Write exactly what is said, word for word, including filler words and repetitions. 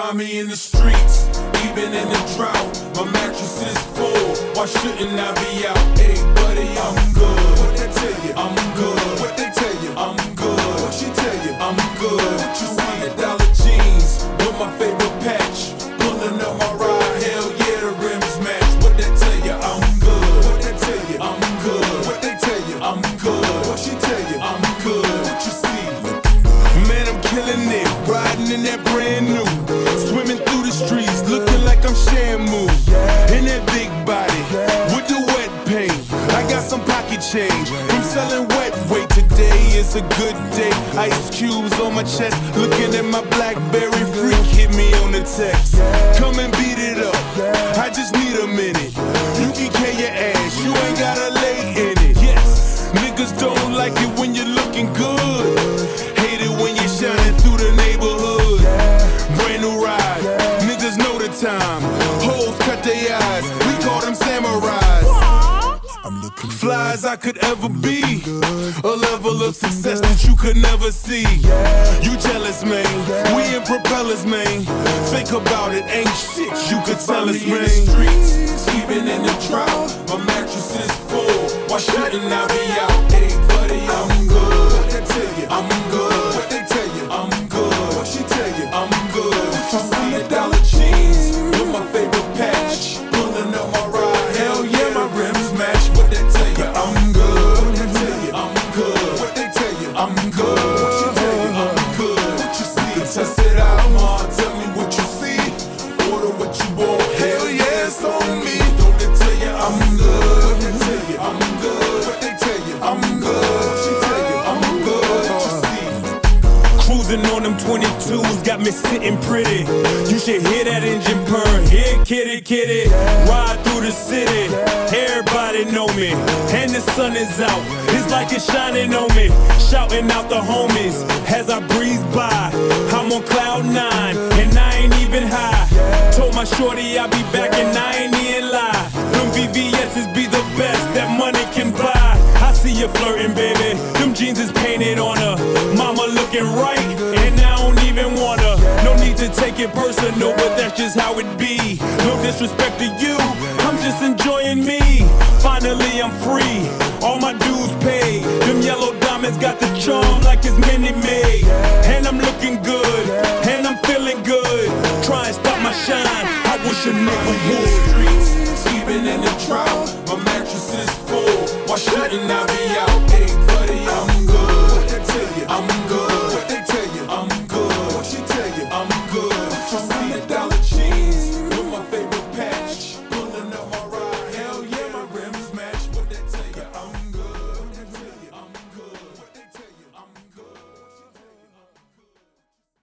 find me in the streets, even in the drought. My mattress is full, why shouldn't I be out? Hey buddy, I'm good. What they tell you? I'm good. What they tell you? I'm good. What she tell you? I'm good. What you see? Hundred dollar jeans with my favorite patch, pulling up my ride. Hell yeah, the rims match. What they tell you? I'm good. What they tell you? I'm good. What they tell you? I'm good. What she tell you? I'm good. What you see? Man, I'm killing it, riding in that brand new, swimming through the streets, looking like I'm Shamu. In that big body, with the wet paint, I got some pocket change from selling wet weight. Today is a good day, ice cubes on my chest, looking at my BlackBerry. Freak hit me on the text, come and beat it up, I just need a minute. You can K your ass, you ain't gotta lay in it. Yes, niggas don't like it when you're looking good, hate it when you're shining through the neighborhood. Brand new ride, niggas know the time, hoes cut their eyes, we call them samurais. Fly as I could ever be, a level of success that you could never see. You jealous, man, we in propellers, man. Think about it, ain't shit you could tell us, man. In the streets, even in the drought, my mattress is full, why shouldn't I be out? Hey buddy, I'm good. What they tell you? I'm good. What they tell you? I'm good. What she tell you? I'm good. Hundred dollar jeans with my favorite patch, pulling up my ride. Hell yeah, my rims match. What they tell you? I'm good. What they tell you? I'm good. What they tell you? I'm good. What she tell you? I'm good. What you see? Test it out, ma. Tell me what you see. Order what you want. Hell yeah, it's on me. Don't they tell you I'm good? What they tell you? I'm good. What they tell you? I'm good. What she tell you? I'm good. What you see? Cruising on them twenty-twos got me sitting pretty. You should hear that engine purr. Here, kitty, kitty. Ride through the city. Everybody know me. And the sun is out. It's like it's shining on me. Shouting out the homies as I breeze by. I'm on cloud nine and I ain't even high. Told my shorty I'll be back and I ain't even lie. Them V V S's be the best that money can buy. I see you flirting, baby. Them jeans is painted on her. Mama looking right, and I don't even want her. No need to take it personal, but that's just how it be. No disrespect to you, I'm just enjoying me. Finally I'm free, all my dues paid. Them yellow diamonds got the charm like it's mini-made. And I'm looking good, and I'm feeling good. Try and stop my shine, I wish a nigga would. Even in the drought, my mattress is full, why shouldn't I be out?